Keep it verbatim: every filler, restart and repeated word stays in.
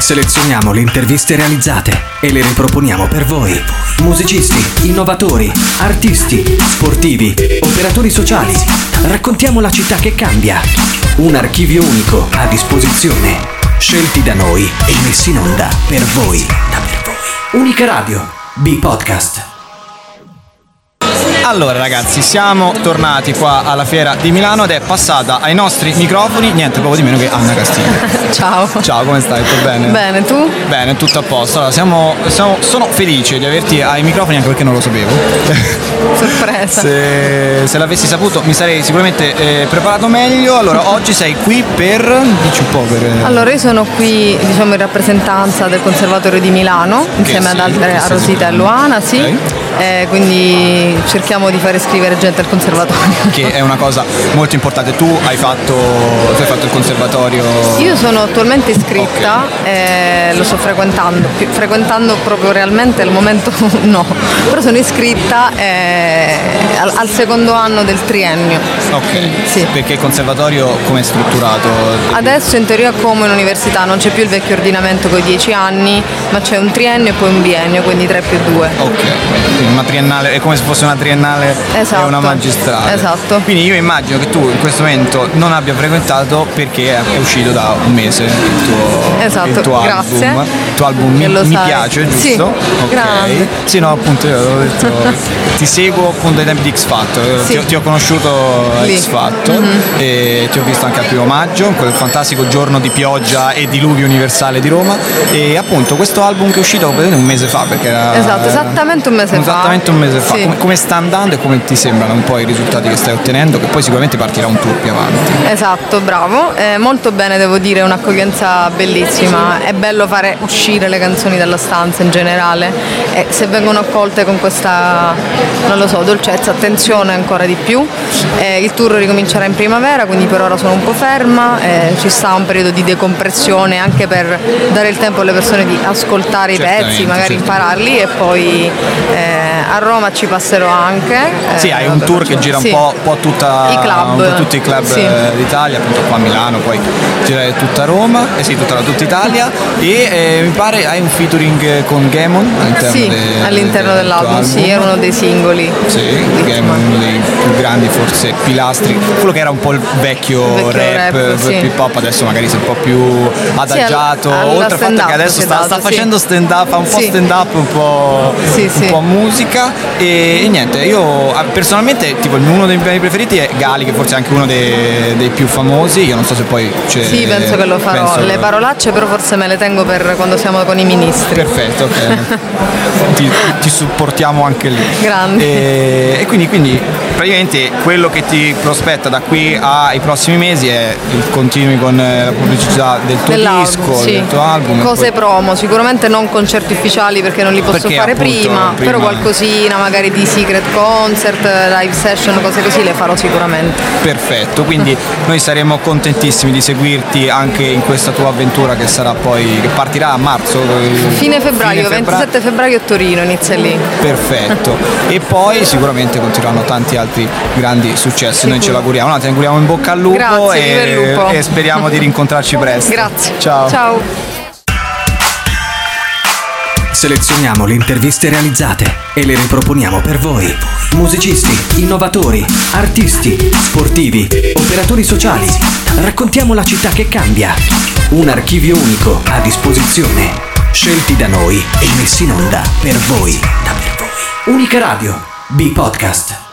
Selezioniamo le interviste realizzate e le riproponiamo per voi. Musicisti, innovatori, artisti, sportivi, operatori sociali. Raccontiamo la città che cambia. Un archivio unico a disposizione. Scelti da noi e messi in onda per voi. Da per voi. Unica Radio. B-Podcast. Allora ragazzi, siamo tornati qua alla Fiera di Milano ed è passata ai nostri microfoni niente poco di meno che Anna Castiglia. Ciao. Ciao, come stai? Tutto bene? Bene, tu? Bene, tutto a posto. Allora, siamo, siamo, sono felice di averti ai microfoni anche perché non lo sapevo. Sorpresa. Se, se l'avessi saputo mi sarei sicuramente eh, preparato meglio. Allora, oggi sei qui per... dici un po' per... Allora, io sono qui, diciamo, in rappresentanza del Conservatorio di Milano, insieme sì, ad altre, a Rosita e Luana, sì. Okay. Eh, quindi cerchiamo di fare iscrivere gente al conservatorio. Che è una cosa molto importante. Tu hai fatto, tu hai fatto il conservatorio? Io sono attualmente iscritta, okay. eh, lo sto frequentando, frequentando proprio realmente al momento no, però sono iscritta eh, al, al secondo anno del triennio. Ok, sì. Perché il conservatorio come è strutturato? Adesso in teoria come un'università, non c'è più il vecchio ordinamento con i dieci anni, ma c'è un triennio e poi un biennio, quindi tre più due. Ok, una triennale, è come se fosse una triennale esatto. e una magistrale. Esatto. Quindi io immagino che tu in questo momento non abbia frequentato perché è uscito da un mese il tuo, esatto. il tuo Grazie. album. Il tuo album mi, mi piace, giusto? Sì, ok. Grande. Sì, no, appunto io ho detto, ti seguo appunto dai tempi di X Factor, sì. ti, ti ho conosciuto a X Factor mm-hmm. e ti ho visto anche al primo maggio, quel fantastico giorno di pioggia e diluvio universale di Roma, e appunto questo album che è uscito un mese fa, perché era esatto, esattamente un mese esattamente fa. Esattamente un mese fa. Sì. Come, come sta andando e come ti sembrano un po' i risultati che stai ottenendo? Che poi sicuramente partirà un tour più avanti. Esatto, bravo. Eh, molto bene, devo dire, un'accoglienza bellissima. È bello fare uscire le canzoni dalla stanza in generale. E se vengono accolte con questa, non lo so, dolcezza, attenzione ancora di più. Eh, il tour ricomincerà in primavera, quindi per ora sono un po' ferma. Eh, ci sta un periodo di decompressione anche per dare il tempo alle persone di ascoltare certamente, i pezzi, magari certamente. impararli, e poi eh, a Roma ci passerò anche. Sì, eh, hai un tour che gira un sì. po', po' tutta, I club. un po' tutti i club sì. d'Italia, appunto qua a Milano, poi girare tutta Roma, eh sì, tutta, tutta Italia, e eh, mi pare hai un featuring con Gamon all'interno, sì, de, all'interno de, dell'album, del sì, era uno dei singoli. Sì, Gamon, uno dei più grandi forse pilastri, quello che era un po' il vecchio, il vecchio rap, rap sì. hip hop, adesso magari sei un po' più adagiato, sì, al, oltre al fatto che adesso sta, sta facendo sì. stand up, fa un po' sì. stand up, un po', sì, un sì. po' musica, e, e niente, io personalmente tipo uno dei miei preferiti è Gali, che forse è anche uno dei, dei più famosi. Io non so se poi c'è. Sì, penso che lo farò. penso... Le parolacce però forse me le tengo per quando siamo con i ministri. Perfetto, ok. ti, ti supportiamo anche lì. Grande. E, e quindi, quindi praticamente quello che ti prospetta da qui ai prossimi mesi è il continui con la pubblicità del tuo Dell'album, disco, sì. del tuo album. Cose poi... promo, sicuramente non concerti ufficiali perché non li posso perché, fare appunto, prima, prima, però qualcosina magari di secret concert, live session, cose così le farò sicuramente. Perfetto, quindi noi saremo contentissimi di seguirti anche in questa tua avventura che sarà poi, che partirà a marzo. Fine febbraio, fine ventisette febbraio a Torino, inizia lì. Perfetto, e poi sicuramente continueranno tanti altri grandi successi. Sicuro. Noi ce l'auguriamo, no, ti auguriamo in bocca al lupo. Grazie, e, viva il lupo. e speriamo di rincontrarci presto. Grazie. Ciao. Ciao. Selezioniamo le interviste realizzate e le riproponiamo per voi. Musicisti, innovatori, artisti, sportivi, operatori sociali. Raccontiamo la città che cambia. Un archivio unico a disposizione. Scelti da noi e messi in onda per voi. Da per voi. Unica Radio. B-Podcast.